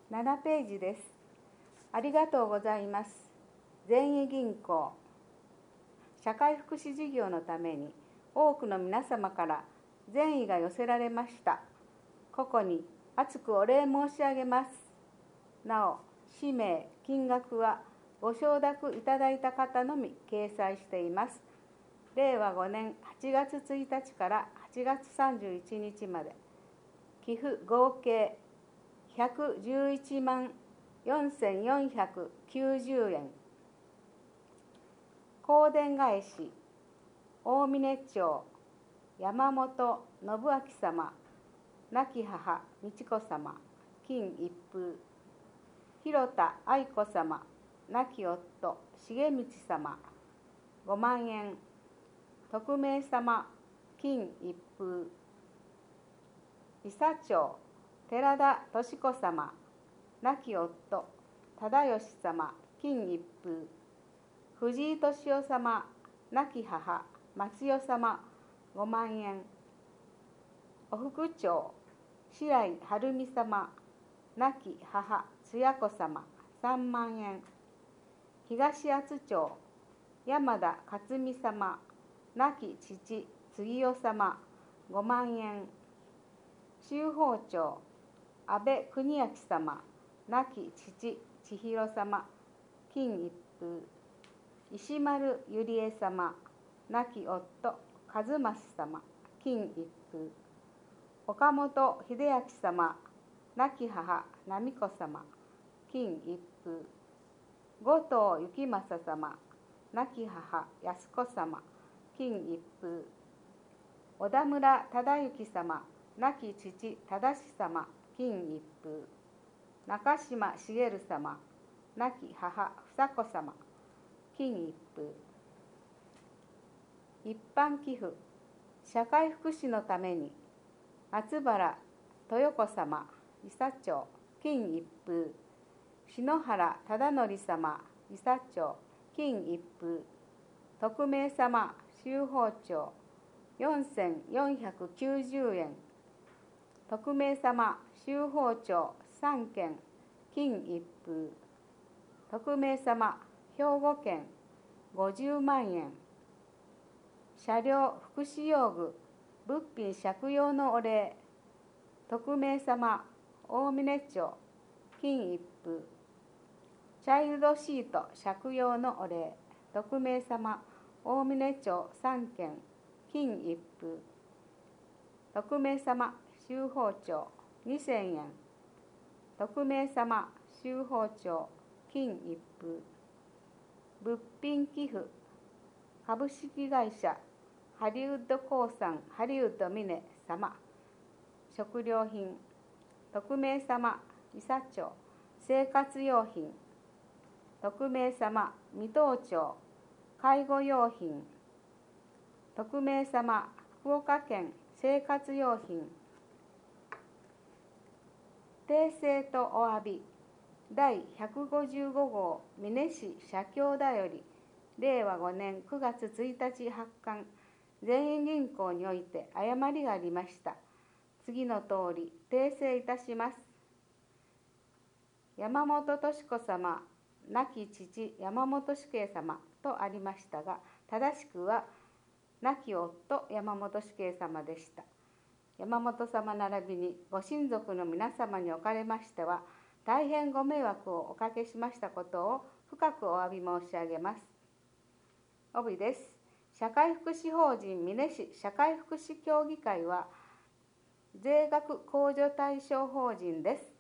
7ページです。ありがとうございます。善意銀行。社会福祉事業のために多くの皆様から善意が寄せられました。ここに厚くお礼申し上げます。なお、氏名、金額はご承諾いただいた方のみ掲載しています。令和5年8月1日から8月31日まで、寄付合計111万4490円。香典返し、大峰町山本信明様、亡き母美智子様、金一封。広田愛子様、亡き夫重道様、5万円。匿名様、金一封。伊佐町寺田敏子様、亡き夫忠義様、金一封。藤井敏夫様、亡き母松代様、5万円。お副長白井晴美様、亡き母津也子様、3万円。東厚町山田克美様、亡き父杉代様、5万円。州法町安倍邦明様、亡き父千尋様、金一封。石丸ゆりえ様、亡き夫和正様、金一封。岡本秀明様、亡き母奈美子様、金一封。後藤幸正様、亡き母安子様、金一封。小田村忠之様、亡き父忠様、金一封。中島茂様、亡き母房子様、金一封。一般寄付、社会福祉のために松原豊子様、伊佐町、金一封。篠原忠則様、伊佐町、金一封。匿名様、州法町、4490円。匿名様、州法町3件、金一封。匿名様、兵庫県50万円。車両福祉用具物品借用のお礼。匿名様、大峰町、金一封。チャイルドシート借用のお礼。匿名様、大峰町3件、金一封。匿名様、州法町2000円。匿名様、州法町、金一封。物品寄付、株式会社ハリウッド興産ハリウッド峰様、食料品。匿名様、伊佐町、生活用品。匿名様、水戸町、介護用品。匿名様、福岡県、生活用品。訂正とお詫び。第155号美祢市社協だより、令和5年9月1日発刊、善意銀行において誤りがありました。次の通り訂正いたします。山本敏子様、亡き父山本死刑様とありましたが、正しくは亡き夫山本死刑様でした。山本様並びにご親族の皆様におかれましては、大変ご迷惑をおかけしましたことを深くお詫び申し上げます。帯です。社会福祉法人美祢市社会福祉協議会は税額控除対象法人です。